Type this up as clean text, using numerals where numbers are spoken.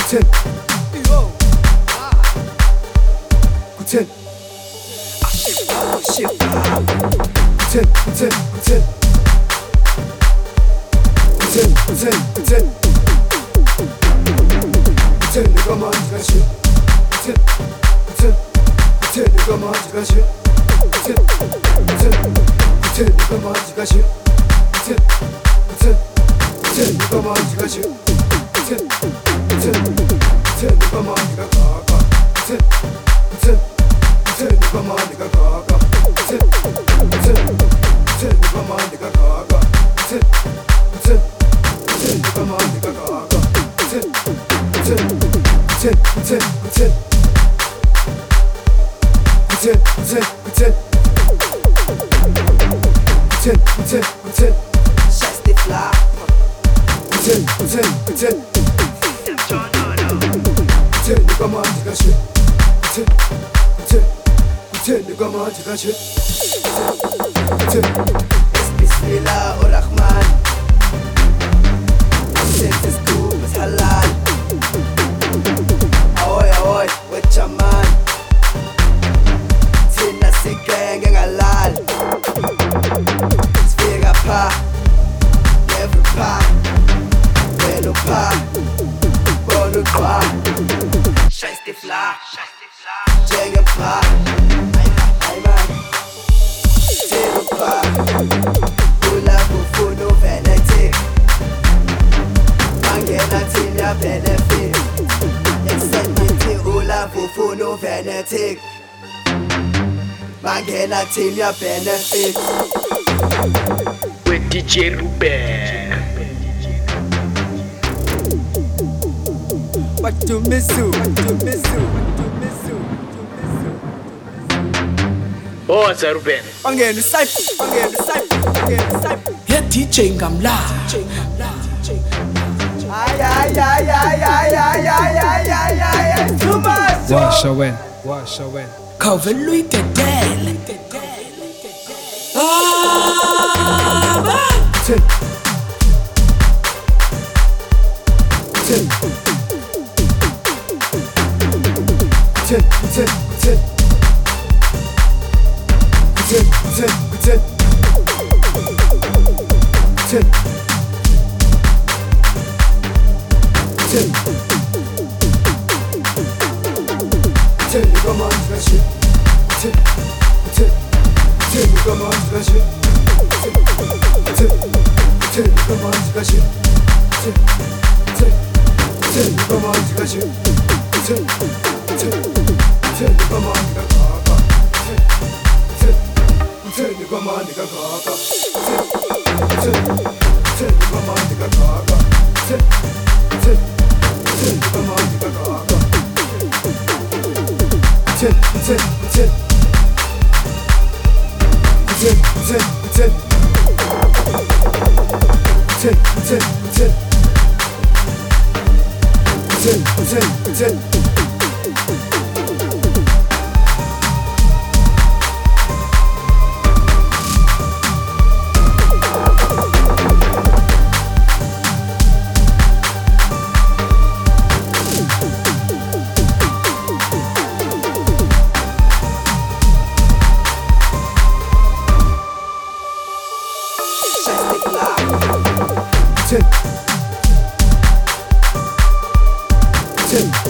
Guten. Guten. Scheiß die Flach. Bismillah Rahman. Sentes du bist halal. Ahoy, ahoy, with your man. Tina si gang halal. Sfera pa, never pa. Bueno pa, bono pa. Scheiß die Flach. Jenga pa. Ayman. Zero pa. Ula bufuno venetic. Mangena tinya benefit. Extended ula bufuno venetic. Mangena tinya benefit. With DJ Ruben. What to miss you? Oza Ruben. Angena cypher. Yeah, DJ Ngamla. Ay, too much. Wash away. Calvin Louis Tedel. Ten.